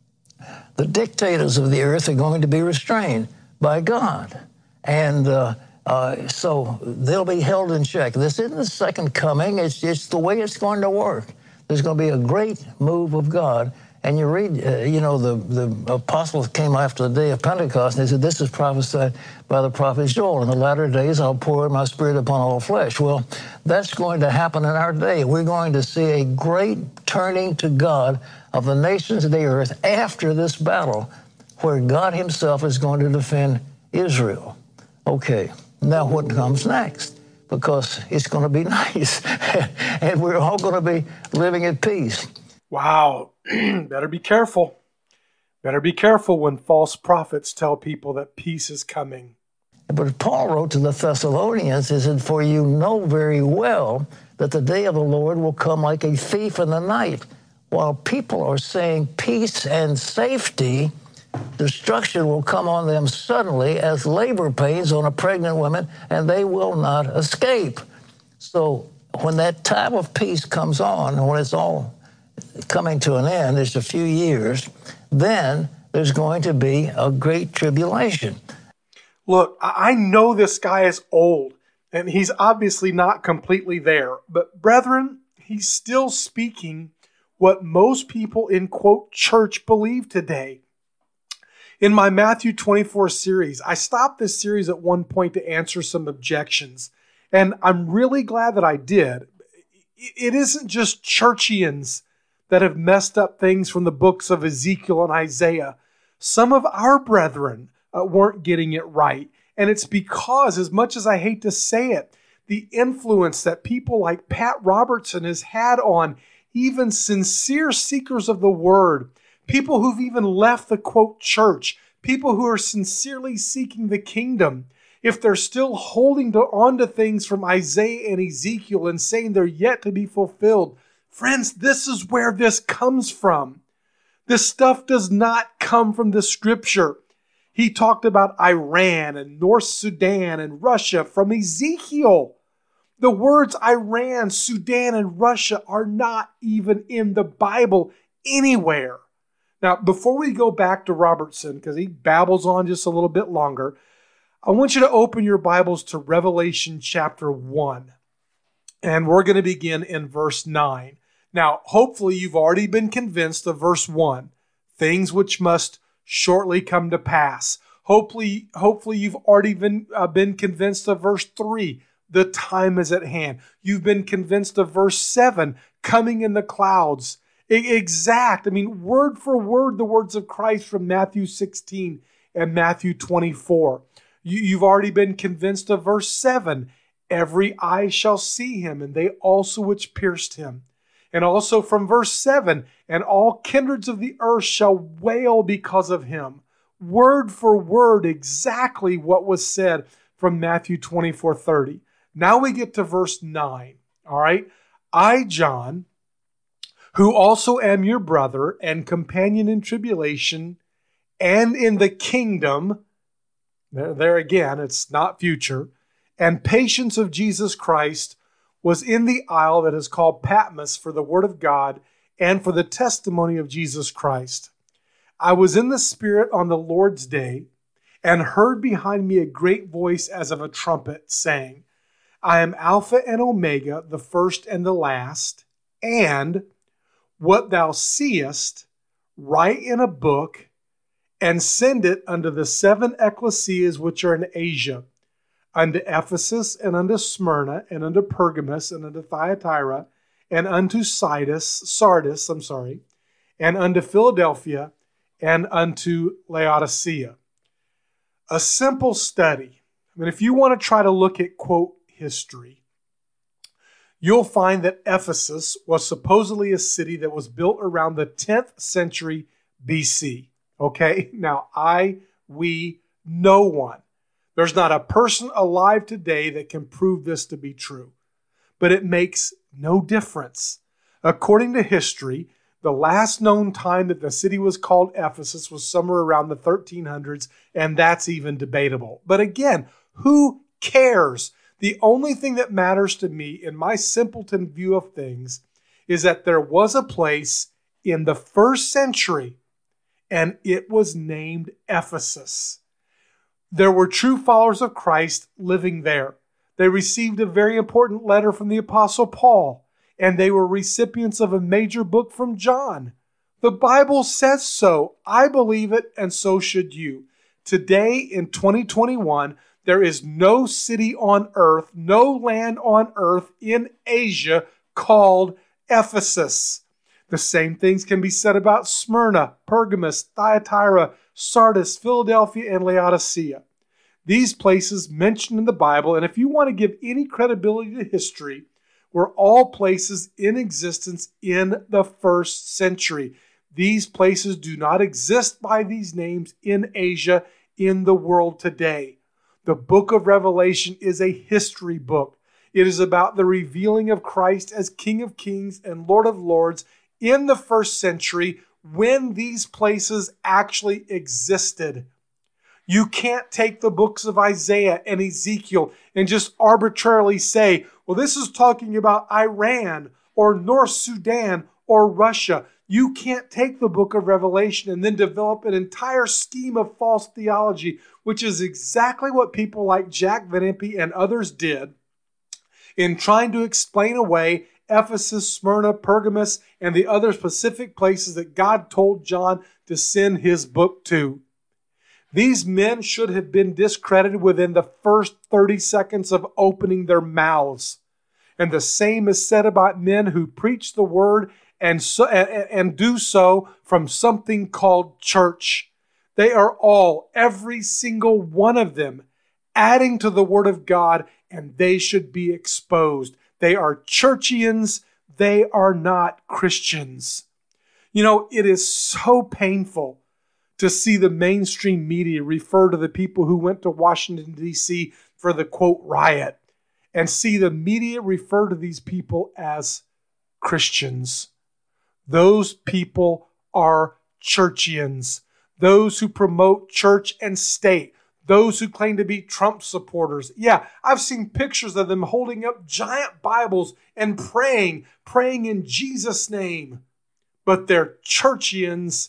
the dictators of the earth are going to be restrained by God. And uh, uh, so they'll be held in check. This isn't the second coming. It's, it's the way it's going to work. There's going to be a great move of God. And you read, uh, you know, the, the apostles came after the day of Pentecost, and they said, this is prophesied by the prophet Joel. In the latter days, I'll pour out my spirit upon all flesh. Well, that's going to happen in our day. We're going to see a great turning to God of the nations of the earth after this battle, where God himself is going to defend Israel. Okay, now what comes next? Because it's going to be nice, and we're all going to be living at peace. Wow. Better be careful. Better be careful when false prophets tell people that peace is coming. But Paul wrote to the Thessalonians, he said, for you know very well that the day of the Lord will come like a thief in the night. While people are saying peace and safety, destruction will come on them suddenly as labor pains on a pregnant woman, and they will not escape. So when that time of peace comes on, and when it's all coming to an end, there's a few years, then there's going to be a great tribulation. Look, I know this guy is old, and he's obviously not completely there. But brethren, he's still speaking what most people in, quote, church believe today. In my Matthew twenty-four series, I stopped this series at one point to answer some objections, and I'm really glad that I did. It isn't just churchians that have messed up things from the books of Ezekiel and Isaiah. Some of our brethren uh, weren't getting it right, and it's because, as much as I hate to say it, the influence that people like Pat Robertson has had on even sincere seekers of the word, people who've even left the, quote, church, people who are sincerely seeking the kingdom, if they're still holding to, on to things from Isaiah and Ezekiel and saying they're yet to be fulfilled, friends, this is where this comes from. This stuff does not come from the scripture. He talked about Iran and North Sudan and Russia from Ezekiel. The words Iran, Sudan, and Russia are not even in the Bible anywhere. Now, before we go back to Robertson, because he babbles on just a little bit longer, I want you to open your Bibles to Revelation chapter one. And we're going to begin in verse nine. Now, hopefully you've already been convinced of verse one, things which must shortly come to pass. Hopefully, hopefully you've already been, uh, been convinced of verse three, the time is at hand. You've been convinced of verse seven, coming in the clouds. Exact, I mean, word for word, the words of Christ from Matthew sixteen and Matthew twenty-four. You, you've already been convinced of verse seven, every eye shall see him, and they also which pierced him. And also from verse seven, and all kindreds of the earth shall wail because of him. Word for word, exactly what was said from Matthew twenty-four thirty. Now we get to verse nine, all right? I, John, who also am your brother and companion in tribulation and in the kingdom, there, there again, it's not future, and patience of Jesus Christ, was in the isle that is called Patmos for the word of God and for the testimony of Jesus Christ. I was in the Spirit on the Lord's day and heard behind me a great voice as of a trumpet saying, I am Alpha and Omega, the first and the last, and what thou seest, write in a book, and send it unto the seven ecclesias which are in Asia, unto Ephesus, and unto Smyrna, and unto Pergamos, and unto Thyatira, and unto Sardis, Sardis, I'm sorry, and unto Philadelphia, and unto Laodicea. A simple study. I mean, if you want to try to look at, quote, history, you'll find that Ephesus was supposedly a city that was built around the tenth century B C. Okay? Now, I, we, no one. There's not a person alive today that can prove this to be true. But it makes no difference. According to history, the last known time that the city was called Ephesus was somewhere around the thirteen hundreds, and that's even debatable. But again, who cares? The only thing that matters to me in my simpleton view of things is that there was a place in the first century, and it was named Ephesus. There were true followers of Christ living there. They received a very important letter from the Apostle Paul, and they were recipients of a major book from John. The Bible says so. I believe it, and so should you. Today, in twenty twenty-one, there is no city on earth, no land on earth in Asia called Ephesus. The same things can be said about Smyrna, Pergamos, Thyatira, Sardis, Philadelphia, and Laodicea. These places mentioned in the Bible, and if you want to give any credibility to history, were all places in existence in the first century. These places do not exist by these names in Asia, in the world today. The book of Revelation is a history book. It is about the revealing of Christ as King of Kings and Lord of Lords in the first century when these places actually existed. You can't take the books of Isaiah and Ezekiel and just arbitrarily say, well, this is talking about Iran or North Sudan or Russia. You can't take the book of Revelation and then develop an entire scheme of false theology, which is exactly what people like Jack Van Impe and others did in trying to explain away Ephesus, Smyrna, Pergamos, and the other specific places that God told John to send his book to. These men should have been discredited within the first thirty seconds of opening their mouths. And the same is said about men who preach the word and, so, and, and do so from something called church. They are all, every single one of them, adding to the word of God, and they should be exposed. They are churchians. They are not Christians. You know, it is so painful to see the mainstream media refer to the people who went to Washington, D C for the, quote, riot, and see the media refer to these people as Christians. Those people are churchians. Those who promote church and state. Those who claim to be Trump supporters. Yeah, I've seen pictures of them holding up giant Bibles and praying, praying in Jesus' name. But they're churchians,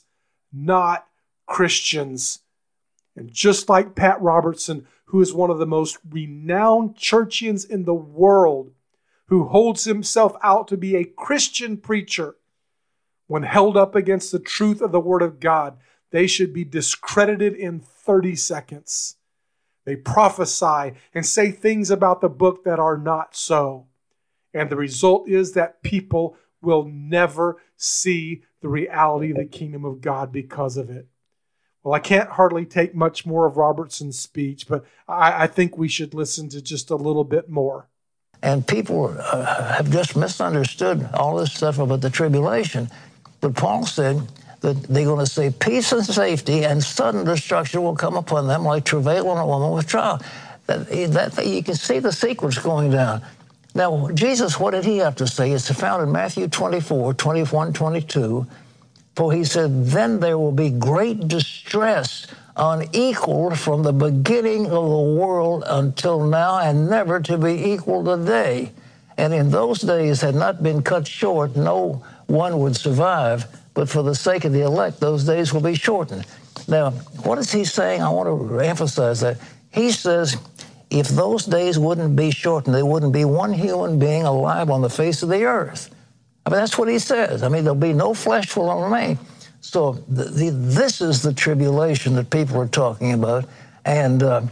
not Christians. And just like Pat Robertson, who is one of the most renowned churchians in the world, who holds himself out to be a Christian preacher, when held up against the truth of the Word of God, they should be discredited in thirty seconds. They prophesy and say things about the book that are not so. And the result is that people will never see the reality of the kingdom of God because of it. Well, I can't hardly take much more of Robertson's speech, but I, I think we should listen to just a little bit more. And people uh, have just misunderstood all this stuff about the tribulation. But Paul said that they're going to say peace and safety and sudden destruction will come upon them like travail on a woman with child. That, that, you can see the sequence going down. Now, Jesus, what did he have to say? It's found in Matthew twenty-four, twenty-one, twenty-two. For he said, then there will be great distress unequaled from the beginning of the world until now and never to be equaled today. And in those days had not been cut short, no one would survive, but for the sake of the elect, those days will be shortened. Now, what is he saying? I want to emphasize that. He says, if those days wouldn't be shortened, there wouldn't be one human being alive on the face of the earth. I mean, that's what he says. I mean, there'll be no flesh will remain. So the, the, this is the tribulation that people are talking about, and uh,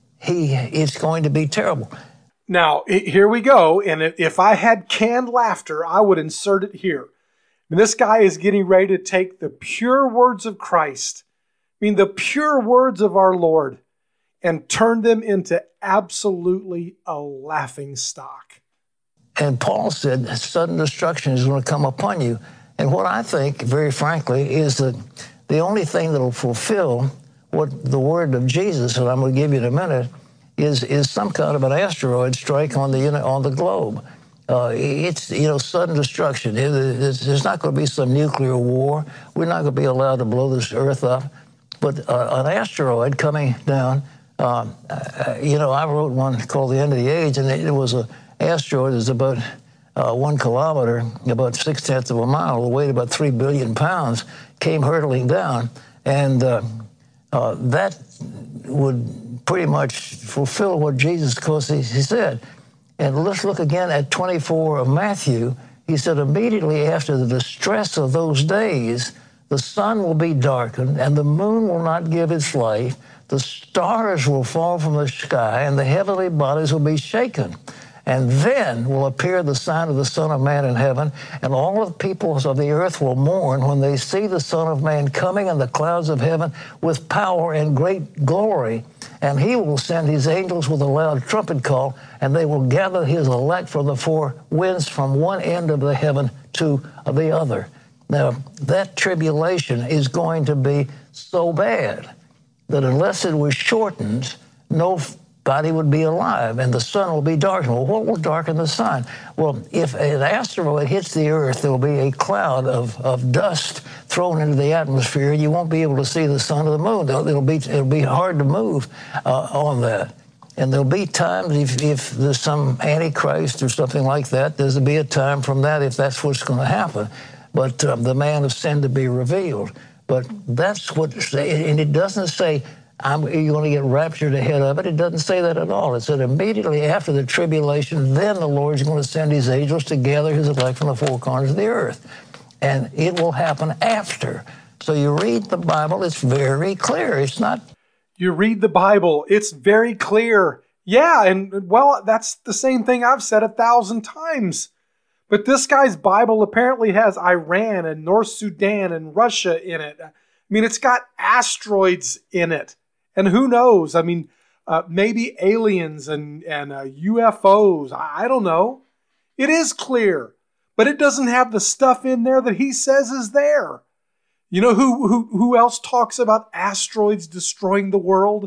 he it's going to be terrible. Now, here we go, and if I had canned laughter, I would insert it here. And this guy is getting ready to take the pure words of Christ, I mean the pure words of our Lord, and turn them into absolutely a laughing stock. And Paul said sudden destruction is going to come upon you. And what I think, very frankly, is that the only thing that will fulfill what the word of Jesus, that I'm going to give you in a minute, is is some kind of an asteroid strike on the on the globe. Uh, it's, you know, sudden destruction. It, it's, there's not going to be some nuclear war. We're not going to be allowed to blow this earth up. But uh, an asteroid coming down, uh, uh, you know, I wrote one called The End of the Age, and it, it was an asteroid that's about uh, one kilometer, about six-tenths of a mile, weighed about three billion pounds, came hurtling down. And uh, uh, that would pretty much fulfill what Jesus, because he, he said. And let's look again at twenty-four of Matthew. He said, immediately after the distress of those days, the sun will be darkened, and the moon will not give its light. The stars will fall from the sky, and the heavenly bodies will be shaken. And then will appear the sign of the Son of Man in heaven, and all the peoples of the earth will mourn when they see the Son of Man coming in the clouds of heaven with power and great glory. And he will send his angels with a loud trumpet call, and they will gather his elect from the four winds from one end of the heaven to the other. Now, that tribulation is going to be so bad that unless it was shortened, nobody would be alive, and the sun will be darkened. Well, what will darken the sun? Well, if an asteroid hits the earth, there will be a cloud of, of dust thrown into the atmosphere. You won't be able to see the sun or the moon. It'll be, it'll be hard to move uh, on that. And there'll be times, if, if there's some Antichrist or something like that, there's to be a time from that if that's what's going to happen. But um, the man of sin to be revealed. But that's what, and it doesn't say, I'm, you're going to get raptured ahead of it. It doesn't say that at all. It said immediately after the tribulation, then the Lord's going to send his angels to gather his elect from the four corners of the earth. And it will happen after. So you read the Bible, it's very clear. It's not. You read the Bible, it's very clear. Yeah, and well, that's the same thing I've said a thousand times. But this guy's Bible apparently has Iran and North Sudan and Russia in it. I mean, it's got asteroids in it. And who knows? I mean, uh, maybe aliens and, and uh, U F Os. I, I don't know. It is clear. But it doesn't have the stuff in there that he says is there. You know who, who, who else talks about asteroids destroying the world?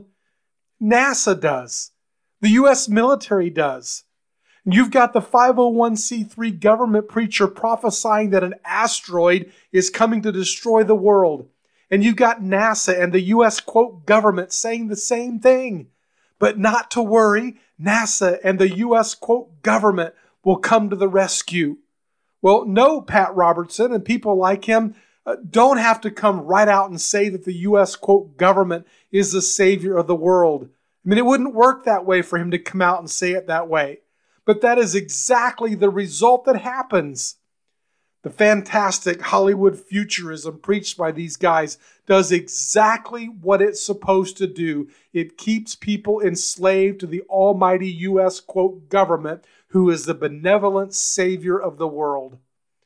NASA does. The U S military does. You've got the five oh one c three government preacher prophesying that an asteroid is coming to destroy the world. And you've got NASA and the U S, quote, government saying the same thing. But not to worry, NASA and the U S, quote, government will come to the rescue. Well, no, Pat Robertson and people like him uh, don't have to come right out and say that the U S, quote, government is the savior of the world. I mean, it wouldn't work that way for him to come out and say it that way. But that is exactly the result that happens. The fantastic Hollywood futurism preached by these guys does exactly what it's supposed to do. It keeps people enslaved to the almighty U S, quote, government, who is the benevolent savior of the world.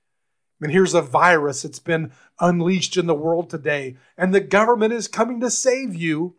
And here's a virus that's been unleashed in the world today, and the government is coming to save you.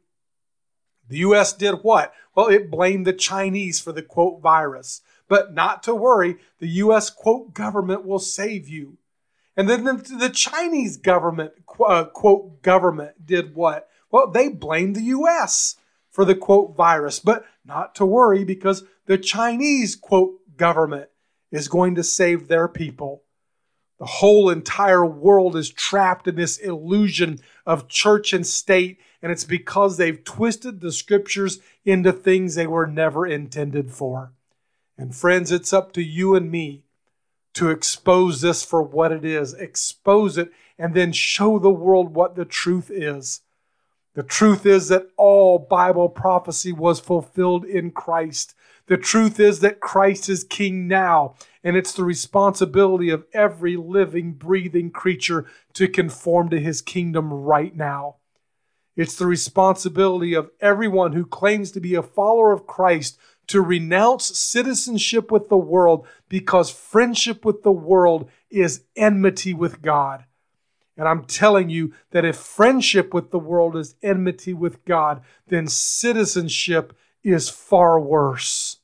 The U S did what? Well, it blamed the Chinese for the, quote, virus. But not to worry, the U S, quote, government will save you. And then the, the Chinese government, uh, quote, government did what? Well, they blamed the U S for the, quote, virus. But not to worry, because the Chinese, quote, government is going to save their people. The whole entire world is trapped in this illusion of church and state, and it's because they've twisted the scriptures into things they were never intended for. And friends, it's up to you and me to expose this for what it is. Expose it and then show the world what the truth is. The truth is that all Bible prophecy was fulfilled in Christ. The truth is that Christ is King now, and it's the responsibility of every living, breathing creature to conform to his kingdom right now. It's the responsibility of everyone who claims to be a follower of Christ to renounce citizenship with the world, because friendship with the world is enmity with God. And I'm telling you that if friendship with the world is enmity with God, then citizenship is far worse.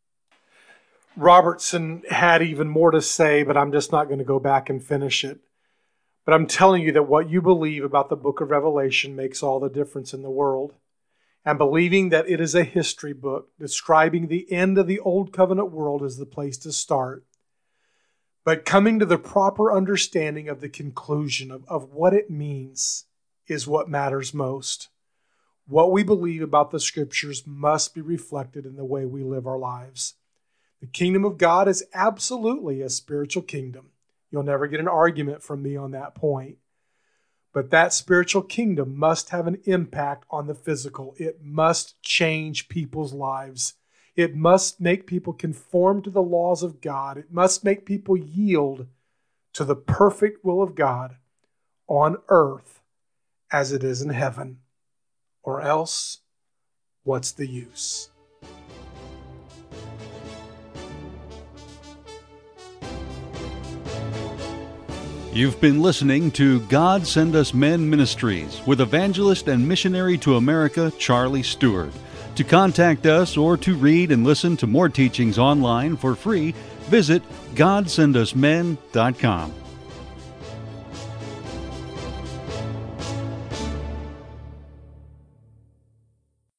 Robertson had even more to say, but I'm just not going to go back and finish it. But I'm telling you that what you believe about the book of Revelation makes all the difference in the world. And believing that it is a history book describing the end of the Old Covenant world is the place to start. But coming to the proper understanding of the conclusion of, of what it means is what matters most. What we believe about the scriptures must be reflected in the way we live our lives. The kingdom of God is absolutely a spiritual kingdom. You'll never get an argument from me on that point. But that spiritual kingdom must have an impact on the physical. It must change people's lives. It must make people conform to the laws of God. It must make people yield to the perfect will of God on earth as it is in heaven. Or else, what's the use? You've been listening to God Send Us Men Ministries with evangelist and missionary to America, Charlie Stewart. To contact us or to read and listen to more teachings online for free, visit god send us men dot com.